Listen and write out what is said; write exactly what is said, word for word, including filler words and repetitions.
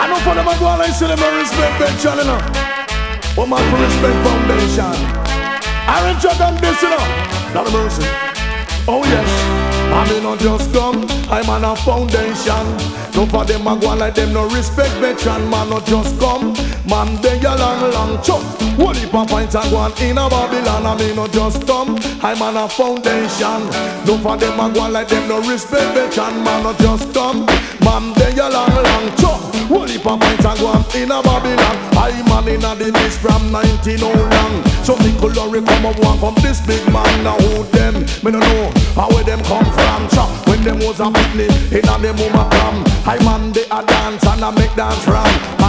I know for them I go on and say them no respect Benchon, you know. But man for respect foundation. Aaron Chuck and this, you know. Not a mercy. Oh yes, I mean not just come, I'm on a foundation. No for them a go on like them no respect veteran. Man not just come, man they a long long chop. One heap of pints and go on in a Babylon. I mean not just come, I'm on a foundation. No for them a go on like them no respect veteran. Man not just come, man they a long long chop. One heap of pints and go on in a Babylon. I man in a the list from nineteen oh long. So me glory come up one from this big man. Now who them, me no know how where them come from. Chop when them was a picnic in a them mama come. I man they a dance and I make dance from.